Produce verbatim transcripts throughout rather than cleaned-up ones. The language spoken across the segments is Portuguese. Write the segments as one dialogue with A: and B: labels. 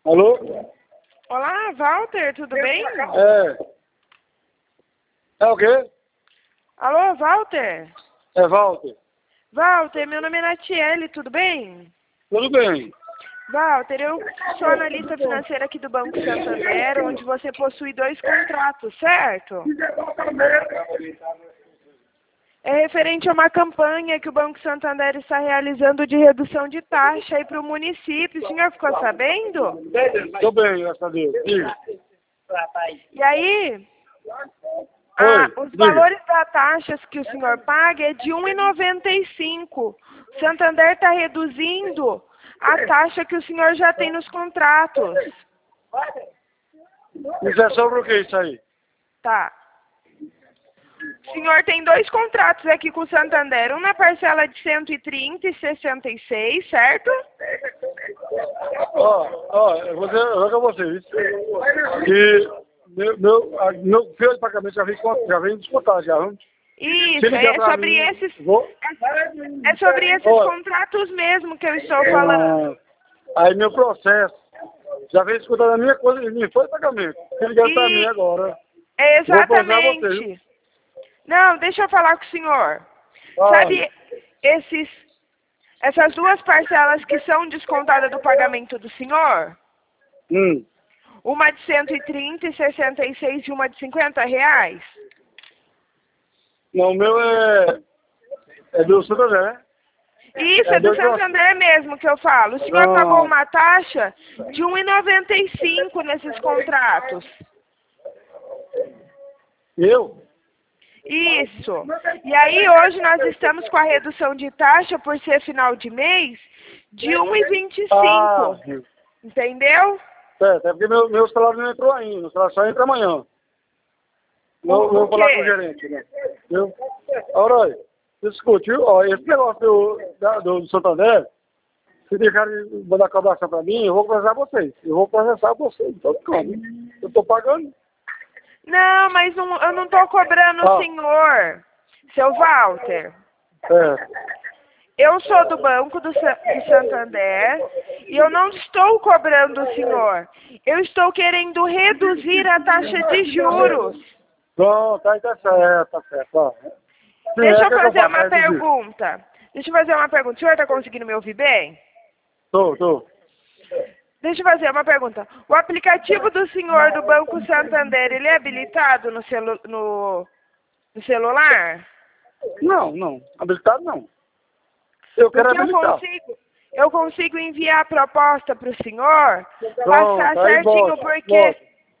A: Alô?
B: Olá, Walter, tudo bem?
A: É. É o quê?
B: Alô, Walter?
A: É Walter.
B: Walter, meu nome é Natiele, tudo bem?
A: Tudo bem.
B: Walter, eu sou analista financeira aqui do Banco Santander, onde você possui dois contratos, certo? É referente a uma campanha que o Banco Santander está realizando de redução de taxa aí para o município. O senhor ficou sabendo?
A: Estou bem, graças a Deus. Diga.
B: E aí,
A: Oi,
B: ah, os
A: diga.
B: valores da taxa que o senhor paga é de um real e noventa e cinco centavos. O Santander está reduzindo a taxa que o senhor já tem nos contratos.
A: Isso é sobre o que isso aí?
B: Tá. O senhor tem dois contratos aqui com o Santander, um na parcela de cento e trinta e sessenta e seis, certo?
A: Ó, ó, eu vou dizer eu vou dizer a vocês que meu, meu, a- meu filho de pagamento já vem, com- já vem disputado, já. Vamos.
B: Isso,
A: Se ligar
B: é
A: pra
B: sobre
A: mim,
B: esses,
A: vou...
B: é sobre esses
A: Ó,
B: contratos mesmo que eu estou falando.
A: ah, aí meu processo já vem escutando a minha coisa e me foi pagamento. Se ligar pra mim
B: E
A: agora,
B: é
A: eu vou processar você, viu?
B: exatamente. Não, deixa eu falar com o senhor.
A: Ah,
B: Sabe esses, essas duas parcelas que são descontadas do pagamento do senhor?
A: hum.
B: Uma de cento e trinta e sessenta e seis e uma de cinquenta reais?
A: Não, o meu é, é do Santander, né?
B: Isso,
A: É
B: é do
A: dois
B: Santander mesmo que eu falo. O senhor
A: Não.
B: pagou uma taxa de um real e noventa e cinco nesses contratos.
A: Eu?
B: Isso. E aí hoje nós estamos com a redução de taxa por ser final de mês de um real e vinte e
A: Ah,
B: cinco. Entendeu?
A: certo, é porque meu, meu salário não entrou ainda, meu salário só entra amanhã. Não,
B: O-
A: não vou
B: o
A: falar
B: quê?
A: com o gerente, né? Viu? Ora, escute, viu? Ó, esse negócio do, da, do Santander, se deixarem mandar cobração pra mim, eu vou processar vocês. Eu vou processar vocês, então como? Eu tô pagando.
B: Não, mas não, eu não estou cobrando o
A: Ah.
B: senhor, seu Walter.
A: É.
B: Eu sou do Banco do, Sa- do Santander e eu não estou cobrando o senhor. Eu estou querendo reduzir a taxa de juros.
A: Pronto, aí tá certo, tá certo. Ó. Sim,
B: Deixa
A: é
B: eu
A: que
B: fazer
A: faço,
B: uma
A: é reduzir.
B: pergunta. Deixa eu fazer uma pergunta. O senhor está conseguindo me ouvir bem?
A: Tô, tô.
B: Deixa eu fazer uma pergunta. O aplicativo do senhor do Banco Santander, ele é habilitado no, celu no, no celular?
A: Não, não. Habilitado não. Eu quero
B: Porque eu
A: habilitar.
B: consigo, eu consigo enviar a proposta para o senhor, passar
A: Pronto, aí
B: certinho,
A: bote,
B: porque,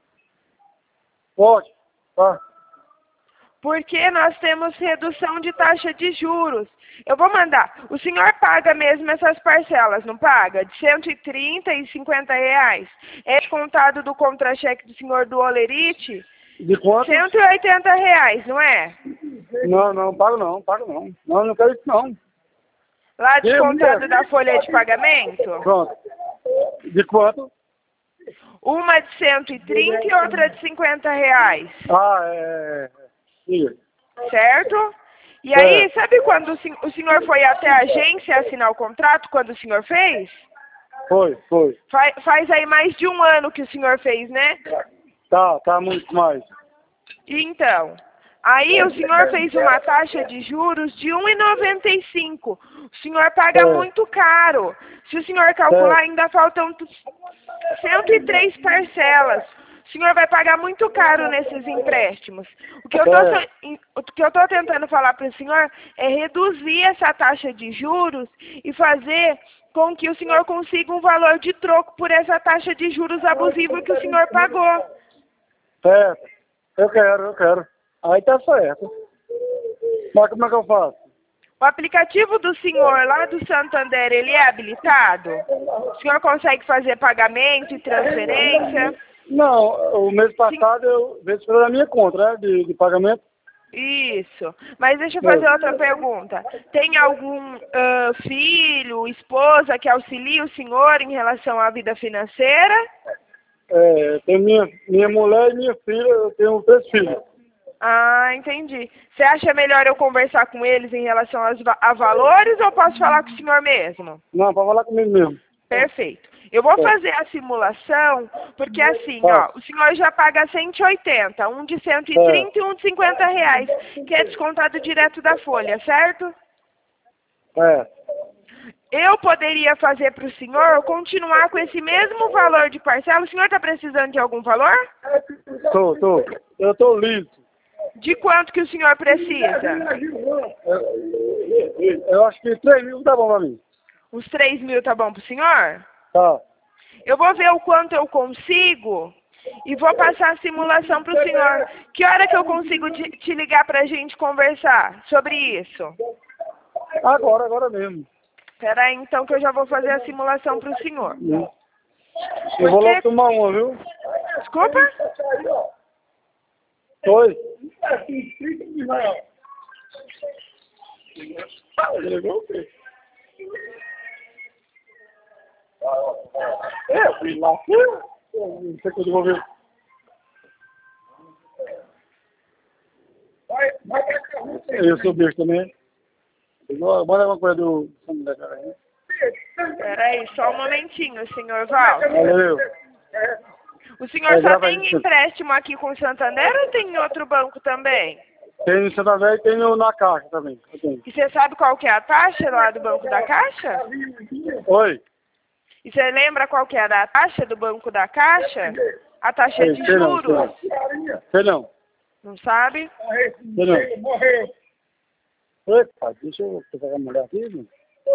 A: bote. Bote, tá.
B: porque nós temos redução de taxa de juros. Eu vou mandar. O senhor paga mesmo essas parcelas, não paga? De cento e trinta e cinquenta reais. É descontado do contra-cheque do senhor do Olerite?
A: De quanto?
B: cento e oitenta reais, não é?
A: Não, não, pago não, pago não. Não, não quero isso não.
B: Lá
A: Que
B: descontado
A: mulher?
B: da folha de pagamento?
A: Pronto. De quanto?
B: Uma de cento e trinta e outra de cinquenta reais.
A: Ah, é... Diga.
B: Certo? E
A: É.
B: aí, sabe quando o sen- o senhor foi até a agência assinar o contrato, quando o senhor fez?
A: Foi, foi.
B: Faz, faz aí mais de um ano que o senhor fez, né?
A: Tá, tá muito mais.
B: Então, aí o senhor fez uma taxa de juros de um real e noventa e cinco. O senhor paga
A: É.
B: muito caro. Se o senhor calcular,
A: É.
B: ainda faltam tu- cento e três parcelas. O senhor vai pagar muito caro nesses empréstimos. O que eu
A: É.
B: estou tentando falar para o senhor é reduzir essa taxa de juros e fazer com que o senhor consiga um valor de troco por essa taxa de juros abusiva que o senhor pagou.
A: Certo. Eu quero, eu quero. Aí tá certo. Mas como é que eu faço?
B: O aplicativo do senhor lá do Santander, ele é habilitado? O senhor consegue fazer pagamento e transferência?
A: Não, o mês passado eu vejo pela na minha conta, né, de, de pagamento.
B: Isso. Mas deixa eu fazer
A: É.
B: outra pergunta. Tem algum ah, filho, esposa que auxilie o senhor em relação à vida financeira?
A: É, tem minha, minha mulher e minha filha, eu tenho três filhos.
B: Ah, entendi. Você acha melhor eu conversar com eles em relação aos va- a valores ou posso falar com o senhor mesmo?
A: Não, pode falar comigo mesmo.
B: Perfeito. Eu vou fazer a simulação, porque assim, ó, o senhor já paga cento e oitenta, um de cento e trinta e um de cinquenta reais, que é descontado direto da folha, certo?
A: É.
B: Eu poderia fazer para o senhor continuar com esse mesmo valor de parcela? O senhor está precisando de algum valor?
A: Tô, tô. Eu tô liso.
B: De quanto que o senhor precisa?
A: Eu, eu acho que três mil tá bom pra mim.
B: Os três mil tá bom para o senhor?
A: Tá.
B: Eu vou ver o quanto eu consigo e vou passar a simulação para o senhor. Que hora que eu consigo te, te ligar para a gente conversar sobre isso?
A: Agora, agora mesmo.
B: Espera aí, então, que eu já vou fazer a simulação para o senhor.
A: Eu Porque... vou logo tomar uma, viu?
B: Desculpa?
A: Oi. É, fui lá. Não sei quando eu vou ver. Eu sou beijo também. Bora uma coisa do...
B: Espera aí, só um momentinho, senhor Val.
A: Valeu.
B: O senhor é, só tem empréstimo aqui com o Santander ou tem em outro banco também?
A: Tem no Santander e tem no, na Caixa também.
B: E você sabe qual que é a taxa lá do Banco da Caixa?
A: Oi.
B: E você lembra qual que era a taxa do Banco da Caixa? A taxa
A: Ei,
B: de juros?
A: Não, sei não.
B: Não sabe?
A: Sei não. Morreu. Eita, deixa eu pegar a mulher aqui, mano.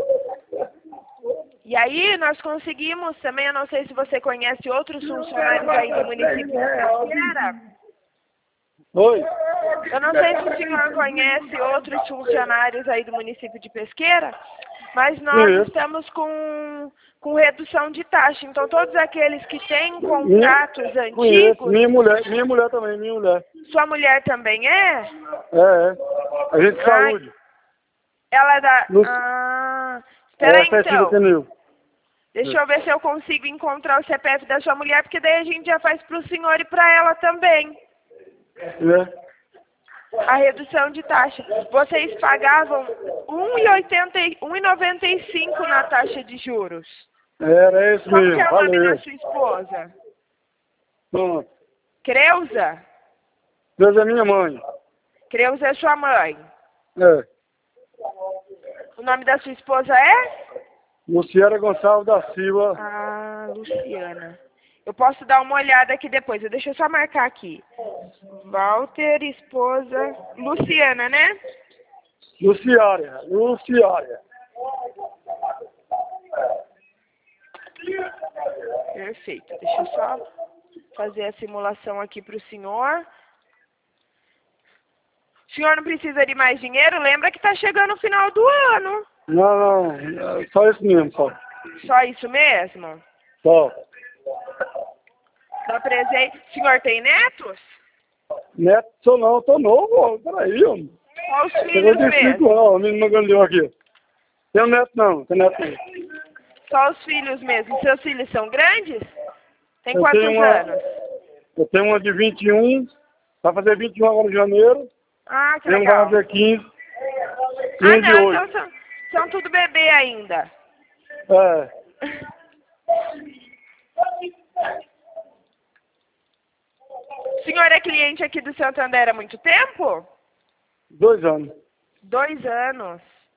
B: E aí nós conseguimos também, eu não sei se você conhece outros funcionários aí do município de Pesqueira.
A: Oi?
B: Eu não sei se o senhor conhece outros funcionários aí do município de Pesqueira, mas nós
A: Sim.
B: estamos com, com redução de taxa. Então todos aqueles que têm contratos
A: minha,
B: antigos...
A: Minha mulher, minha mulher também, minha mulher.
B: Sua mulher também é?
A: É, é. A gente de saúde.
B: Ela é da...
A: No...
B: Ah, espera aí então.
A: Pneu.
B: Deixa eu ver se eu consigo encontrar o C P F da sua mulher, porque daí a gente já faz para o senhor e para ela também.
A: É.
B: A redução de taxa. Vocês pagavam um e noventa e cinco na taxa de juros.
A: Era isso
B: Como
A: mesmo.
B: que é o nome
A: Valeu.
B: da sua esposa?
A: Pronto.
B: Creuza?
A: Deus é minha mãe.
B: Creuza é sua mãe.
A: É.
B: O nome da sua esposa é?
A: Luciana Gonçalves da Silva.
B: Ah, Luciana. Eu posso dar uma olhada aqui depois. Deixa eu só marcar aqui. Walter, esposa... Luciana, né?
A: Luciária. Luciária.
B: Perfeito. Deixa eu só fazer a simulação aqui para o senhor. O senhor não precisa de mais dinheiro? Lembra que está chegando o final do ano.
A: Não, não. Só isso mesmo, só.
B: Só isso mesmo?
A: Só.
B: Dá presente. O senhor tem netos?
A: Neto, sou não. Tô novo. Peraí, homem.
B: Só os filhos mesmo?
A: Ó, o menino mandou aqui. Tem um neto não. Tem neto não.
B: Só os filhos mesmo. Seus filhos são grandes? Tem
A: eu
B: quantos
A: uma,
B: anos?
A: Eu tenho uma de vinte e um. Vai fazer vinte e um agora em janeiro.
B: Ah, que
A: tem
B: legal.
A: Tem um vai fazer quinze. E
B: ah,
A: um
B: não.
A: de oito.
B: Então são, são tudo bebê ainda.
A: É.
B: O senhor é cliente aqui do Santander há muito tempo?
A: Dois anos.
B: Dois anos.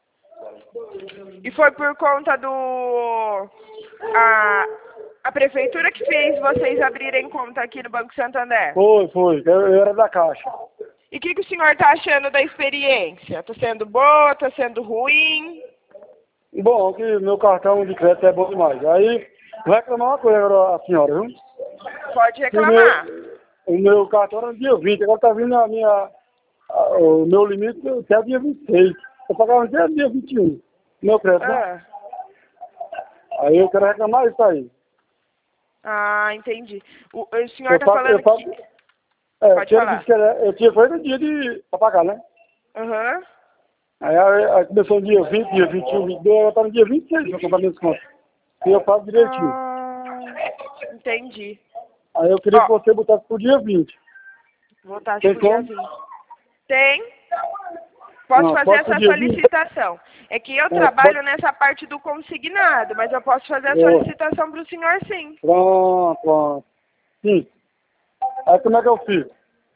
B: E foi por conta do... A, a prefeitura que fez vocês abrirem conta aqui no Banco Santander?
A: Foi, foi. Eu, eu era da Caixa.
B: E o que, que o senhor está achando da experiência? Está sendo boa? Está sendo ruim?
A: Bom, que meu cartão de crédito é bom demais. Aí, vou reclamar uma coisa agora, a senhora, viu?
B: Pode reclamar.
A: O meu, o meu cartão era no dia vinte, agora está vindo a minha... A, o meu limite até o dia vinte e seis. Eu pagava até o dia vinte e um. Meu crédito,
B: ah.
A: né? Aí eu quero reclamar isso aí.
B: Ah, entendi. O, o senhor está falando
A: pago,
B: que...
A: É,
B: Pode falar.
A: Que era, eu tinha foi no dia de pra pagar, né?
B: Aham. Uhum.
A: Aí, aí, aí começou no dia vinte, dia vinte e um, vinte e dois, agora tá no dia vinte e seis pra comprar minhas contas. E eu pago direitinho.
B: Ah, entendi.
A: Aí eu queria
B: Ó,
A: que você botasse pro dia vinte.
B: Botasse
A: Tem
B: pro dia
A: como?
B: vinte. Tem? Posso
A: Não,
B: fazer
A: pode
B: essa
A: pedir.
B: solicitação. É que eu
A: É,
B: trabalho
A: pode-
B: nessa parte do consignado, mas eu posso fazer a
A: É.
B: solicitação para o senhor sim.
A: Pronto, pronto. Sim. Aí como é que eu fiz?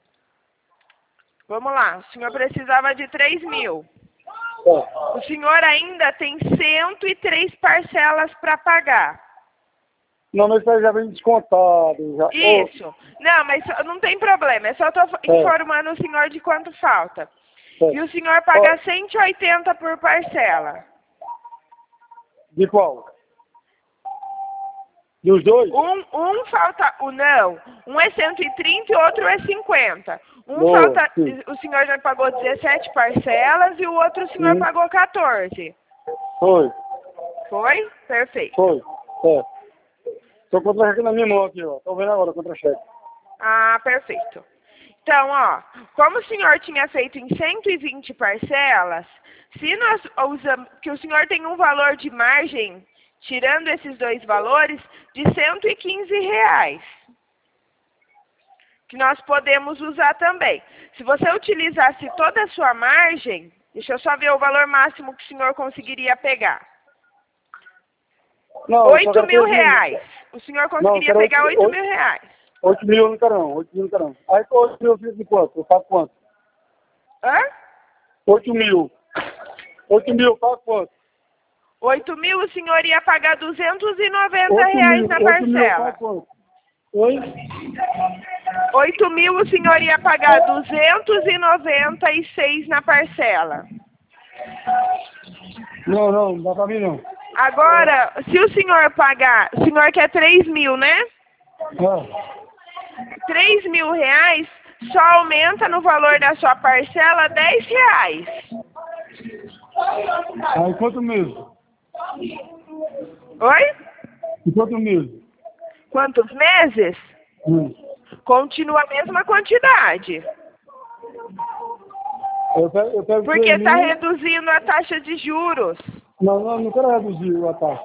B: Vamos lá, o senhor precisava de três mil.
A: É.
B: O senhor ainda tem cento e três parcelas para pagar.
A: Não, mas isso aí já vem descontado. Já.
B: Isso. Não, mas não tem problema. É só estou informando o senhor de quanto falta.
A: Oh,
B: E o senhor paga cento e oitenta por parcela.
A: de qual? Dos dois?
B: Um, um falta... o não. Um é cento e trinta e o outro é cinquenta. Um
A: Boa,
B: falta...
A: sim.
B: O senhor já pagou dezessete parcelas e o outro o senhor
A: Sim.
B: pagou quatorze.
A: Foi.
B: Foi? Perfeito.
A: Foi. É. Tô com o contra-cheque na minha mão aqui, ó. Tô vendo agora o contra-cheque.
B: Ah, perfeito. Então, ó, como o senhor tinha feito em cento e vinte parcelas, se nós usamos, que o senhor tem um valor de margem, tirando esses dois valores, de cento e quinze reais, que nós podemos usar também. Se você utilizasse toda a sua margem, deixa eu só ver o valor máximo que o senhor conseguiria pegar.
A: Não, eu só
B: Oito
A: quero
B: mil
A: três
B: reais. O senhor conseguiria
A: quero
B: pegar
A: oito-
B: oito mil reais.
A: oito mil eu não quero não. oito mil eu não quero não. Aí oito mil eu fiz de quanto? Eu pago quanto?
B: Hã?
A: oito mil. oito mil eu pago quanto?
B: Oito mil o senhor ia pagar duzentos e noventa
A: oito
B: reais
A: mil.
B: na
A: oito mil eu
B: parcela.
A: pago quanto? Oi?
B: Oito mil o senhor ia pagar duzentos e noventa e seis na parcela.
A: Não, não, não dá pra mim não.
B: Agora, se o senhor pagar, o senhor quer três mil, né?
A: É.
B: Três mil reais só aumenta no valor da sua parcela dez reais.
A: Aí quanto mesmo?
B: Oi?
A: E quanto mesmo?
B: Quantos meses?
A: Hum.
B: Continua a mesma quantidade.
A: Eu pego, eu pego
B: Porque
A: três
B: está
A: mil.
B: reduzindo a taxa de juros.
A: Não, não, não quero reduzir a taxa.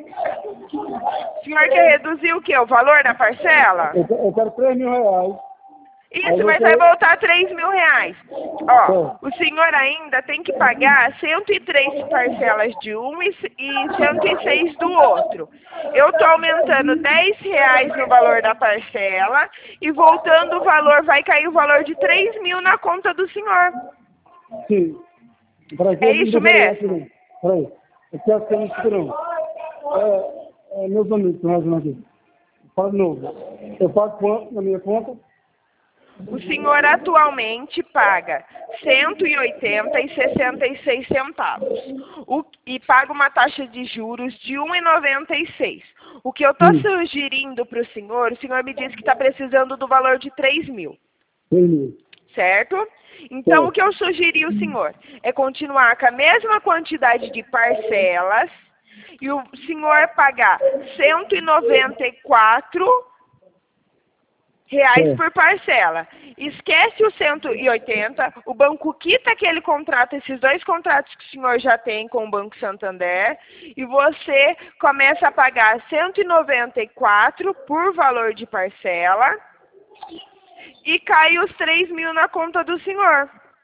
B: O senhor quer reduzir o quê? O valor da parcela?
A: Eu, quero- eu quero três mil reais. Aí
B: Isso, mas
A: você-
B: vai voltar três mil reais. Ó, o senhor ainda tem que pagar cento e três parcelas de um e cento e seis do outro. Eu estou aumentando dez reais no valor da parcela e voltando o valor, vai cair o valor de três mil na conta do senhor.
A: Sim. Peraí, que
B: É
A: eu não
B: isso
A: tô falando
B: mesmo?
A: aqui, não. Peraí. Eu quero que eu não escuto, não. É, é, meus amigos estão razão aqui. Fala de novo. Eu pago quanto na minha conta?
B: O senhor atualmente paga cento e oitenta e sessenta e seis centavos o, e paga uma taxa de juros de um e noventa e seis. O que eu estou
A: Hum.
B: sugerindo para o senhor, o senhor me disse que está precisando do valor de três mil,
A: três mil.
B: certo? Então,
A: Certo.
B: o que eu sugeri ao senhor é continuar com a mesma quantidade de parcelas e o senhor pagar cento e noventa e quatro reais
A: Certo.
B: por parcela. Esquece o cento e oitenta, o banco quita aquele contrato, esses dois contratos que o senhor já tem com o Banco Santander, e você começa a pagar cento e noventa e quatro por valor de parcela e cai os três mil na conta do senhor.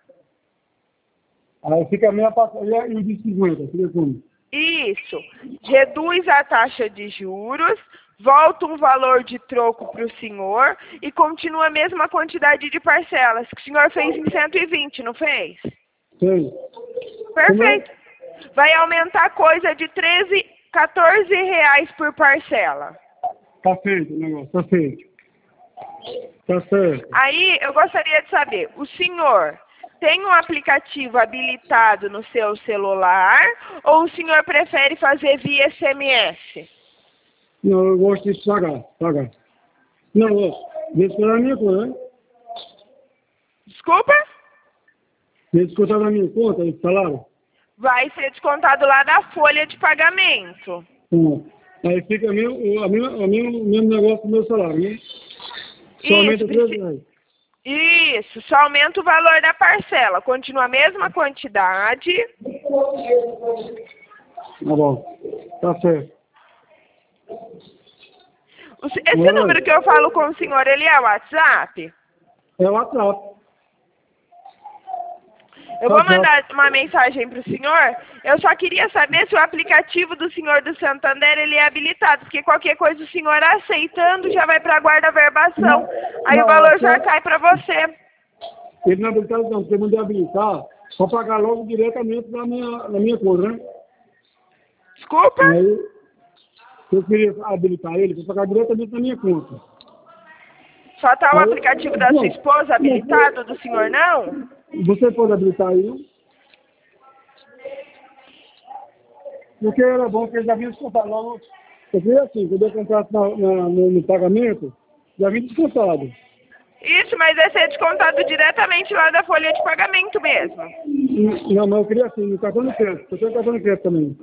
A: Aí fica a minha parcela e o de cinquenta. Fica como?
B: Isso. Reduz a taxa de juros, volta um valor de troco para o senhor e continua a mesma quantidade de parcelas que o senhor fez em cento e vinte, não fez?
A: Sim.
B: Perfeito. Vai aumentar coisa de treze, quatorze reais por parcela.
A: Tá feito o negócio, tá feito. Tá certo.
B: Aí eu gostaria de saber, o senhor tem um aplicativo habilitado no seu celular ou o senhor prefere fazer via S M S?
A: Não, eu gosto de pagar, pagar. Não, ó, descontar na minha conta, né?
B: Desculpa?
A: Descontar na minha conta, esse salário?
B: Vai ser descontado lá da folha de pagamento.
A: Hum. Aí fica mesmo, o a mesma, o mesmo, o mesmo negócio do meu salário, né? Só aumenta
B: Isso,
A: três
B: preci-
A: reais.
B: Isso, só aumenta o valor da parcela. Continua a mesma quantidade.
A: Tá bom. Tá certo.
B: O se- Esse
A: Oi.
B: número que eu falo com o senhor, ele é o WhatsApp?
A: É o WhatsApp.
B: Eu vou mandar uma mensagem para o senhor. Eu só queria saber se o aplicativo do senhor do Santander ele é habilitado, porque qualquer coisa o senhor aceitando já vai para a guarda verbação. Aí
A: não,
B: o valor já
A: só...
B: cai para você.
A: Ele não é habilitado não, você mandou habilitar, só pagar logo diretamente na minha, na minha conta, né?
B: Desculpa?
A: Aí, eu queria habilitar ele para pagar diretamente na minha conta.
B: Só está o
A: Aí,
B: aplicativo da
A: não,
B: sua esposa habilitado, do senhor não?
A: Você pode habilitar aí, não? Porque era bom que ele já vinha descontado logo. Eu queria assim, quando eu comprasse na, na, no, no pagamento, já vinha descontado.
B: Isso, mas vai ser descontado diretamente lá da folha de pagamento mesmo.
A: Não, mas eu queria assim, no cartão de crédito. Eu tenho cartão de crédito também.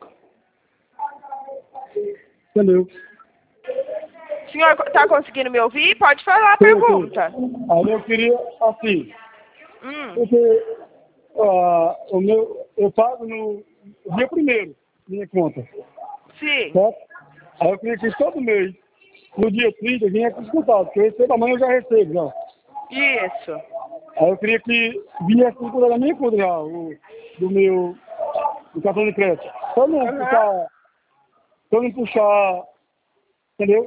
A: Entendeu?
B: O senhor está conseguindo me ouvir? Pode falar a
A: Sim,
B: pergunta.
A: sim. Aí eu queria assim,
B: Hum.
A: porque uh, o meu, eu pago no dia primeiro, minha conta.
B: Sim.
A: Certo? Aí eu queria que todo mês, no dia trinta, vinha descontado, porque eu recebo amanhã eu já recebo já.
B: Isso.
A: Aí eu queria que viesse tudo da minha conta já, o, do meu do cartão de crédito. Só não
B: Uhum.
A: puxar, só não puxar, entendeu?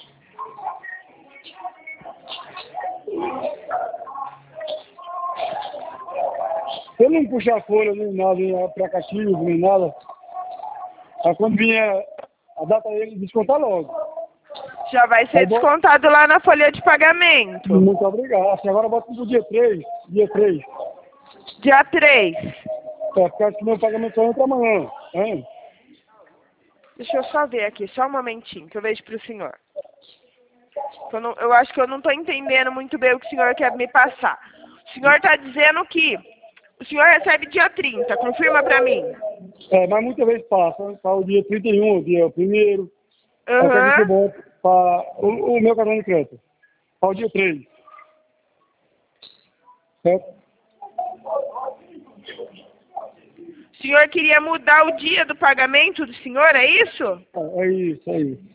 A: Se eu não puxar folha, nem nada, nem aplicativo, nem nada, aí quando vier a data dele, descontar logo.
B: Já vai ser
A: Aí, bom,
B: descontado lá na folha de pagamento.
A: muito obrigado. Assim, agora bota pro dia três, dia três.
B: Dia três.
A: É, porque o meu pagamento só entra amanhã, hein?
B: Deixa eu só ver aqui, só um momentinho, que eu vejo pro senhor. Eu, não, eu acho que eu não estou entendendo muito bem o que o senhor quer me passar. O senhor está dizendo que o senhor recebe dia trinta, confirma para mim.
A: É, mas muitas vezes passa, né? Para o dia trinta e um, o dia primeiro.
B: Aham.
A: Até que bom para o, o meu cartão de crédito. Para o dia três. Certo?
B: O senhor queria mudar o dia do pagamento do senhor, é isso?
A: É, é isso, é isso.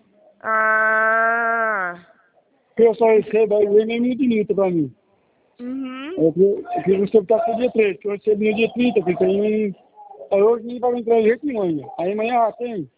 B: Ah.
A: Porque eu só recebo, aí vem nem muito dinheiro para mim.
B: Uhum.
A: Eu queria que você botasse para o dia três, que eu recebi no dia trinta, que tem. Aí hoje nem vai entrar de jeito nenhum ainda. Aí amanhã já tem.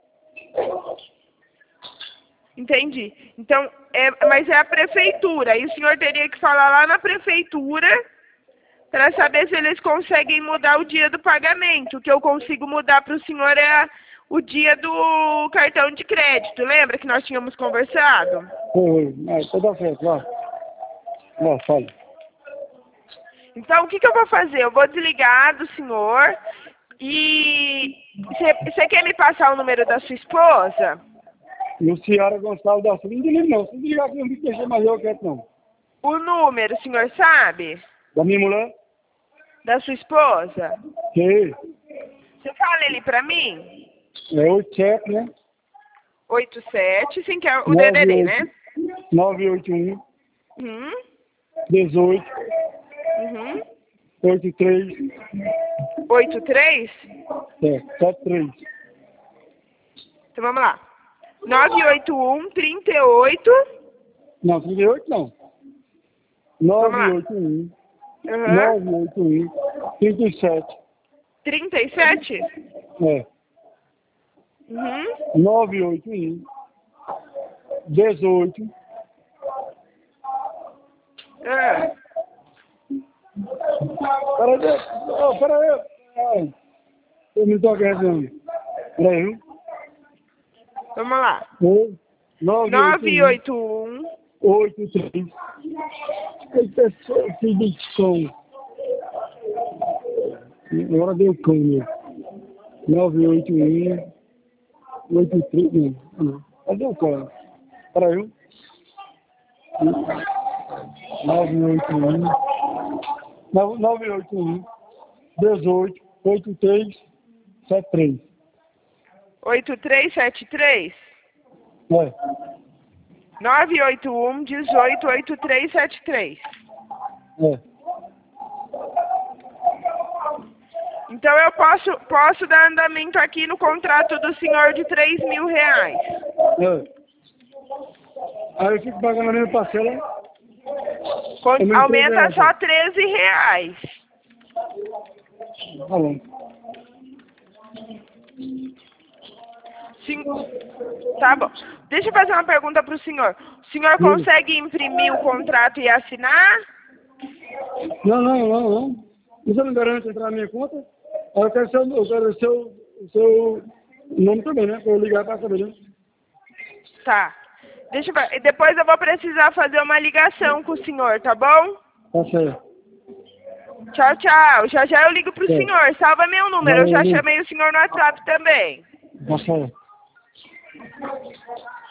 B: Entendi. Então, é, mas é a prefeitura. Aí o senhor teria que falar lá na prefeitura para saber se eles conseguem mudar o dia do pagamento. O que eu consigo mudar para o senhor é a, o dia do cartão de crédito. Lembra que nós tínhamos conversado?
A: Foi, mas tá certo, lá. Lá, fala.
B: Então, o que, que eu vou fazer? Eu vou desligar do senhor e... Você quer me passar o número da sua esposa?
A: Luciara Gonçalves da Silva. Não desliga não. Se desligar aqui, não me deixa mais eu quieto não.
B: O número, o senhor sabe?
A: Da minha mulher?
B: Da sua esposa?
A: Que
B: Você fala ele pra mim?
A: é oito sete, né?
B: oito sete, sim, que é o D D D, né?
A: nove oito um,
B: Uhum.
A: dezoito,
B: Uhum.
A: oito três,
B: oito três?
A: é, sete três.
B: Então vamos lá. nove oito um, trinta e oito.
A: Não, trinta e oito não. nove oito um,
B: Uhum.
A: nove oito um, trinta e sete.
B: trinta e sete?
A: É.
B: Uhum.
A: nove oito um, dezoito.
B: Ah.
A: Peraí, oh, peraí. Ai, eu não tô acreditando. Peraí, viu?
B: Vamos lá.
A: nove oito
B: nove oito um.
A: um, oito três. Eita, filho de som. Agora deu cão, meu. nove oito um, oito três. Não, ah, não. Cadê o cão? Peraí, viu? nove oito um, nove oito um, dezoito, oito três, sete três.
B: oito três sete três?
A: É.
B: nove oito um, dezoito, oito três sete três.
A: É.
B: Então eu posso, posso dar andamento aqui no contrato do senhor de três mil reais.
A: É. Aí eu fico pagando a minha parcela.
B: Com,
A: Eu não
B: aumenta
A: entendo,
B: só treze reais.
A: Tá bom.
B: Sim. Tá bom. Deixa eu fazer uma pergunta para o senhor. O senhor consegue imprimir o contrato e assinar?
A: Não, não, não, não. Você não garante entrar na minha conta? Eu quero seu, eu quero seu, seu nome também, né? Para eu ligar para saber, né?
B: Tá. Deixa eu ver. Depois eu vou precisar fazer uma ligação com o senhor, tá bom?
A: Tá certo.
B: Tchau, tchau. Já já eu ligo pro
A: É.
B: senhor. Salva meu número. Eu já chamei o senhor no WhatsApp também.
A: Tá certo.